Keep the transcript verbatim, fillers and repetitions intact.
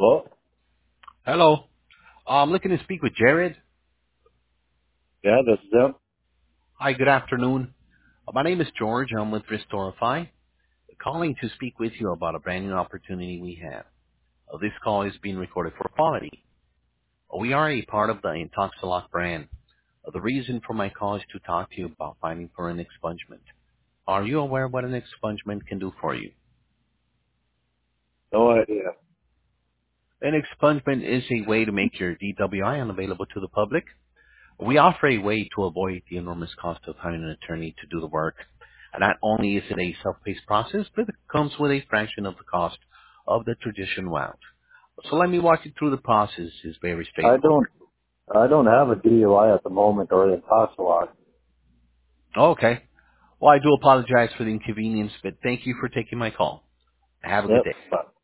Well, Hello. Uh, I'm looking to speak with Jared. yeah, this is him. Hi, good afternoon. Uh, my name is George. I'm with Restorify, calling to speak with you about a brand new opportunity we have. Uh, this call is being recorded for quality. Uh, we are a part of the Intoxilock brand. Uh, the reason for my call is to talk to you about fighting for an expungement. Are you aware what an expungement can do for you? No idea. An expungement is a way to make your D W I unavailable to the public. We offer a way to avoid the enormous cost of hiring an attorney to do the work. And not only is it a self-paced process, but it comes with a fraction of the cost of the traditional route. So let me walk you through the process. It's very I straightforward. don't. I don't have a D U I at the moment or an Intoxilog. Okay. Well, I do apologize for the inconvenience, but thank you for taking my call. Have a good Yep. day. Bye.